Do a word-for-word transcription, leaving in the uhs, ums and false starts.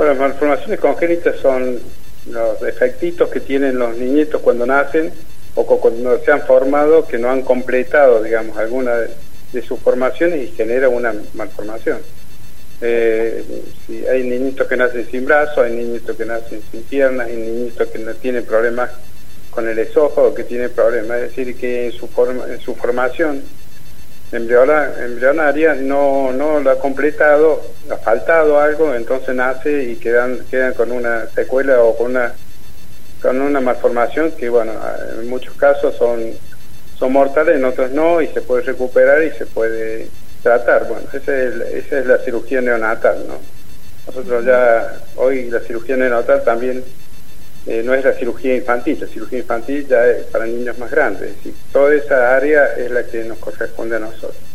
las malformaciones congénitas son los defectitos que tienen los niñitos cuando nacen o cuando se han formado, que no han completado, digamos, alguna de, de sus formaciones y genera una malformación. Eh, si hay niñitos que nacen sin brazos, hay niñitos que nacen sin piernas, hay niñitos que no tienen problemas con el esófago, que tienen problemas, es decir, que en su, forma, en su formación embrionaria no no lo ha completado, ha faltado algo, entonces nace y quedan quedan con una secuela o con una con una malformación que, bueno, en muchos casos son son mortales, en otros no, y se puede recuperar y se puede tratar. Bueno, esa es, esa es la cirugía neonatal, ¿no? Nosotros ya, hoy la cirugía neonatal también eh, no es la cirugía infantil, la cirugía infantil ya es para niños más grandes, y toda esa área es la que nos corresponde a nosotros.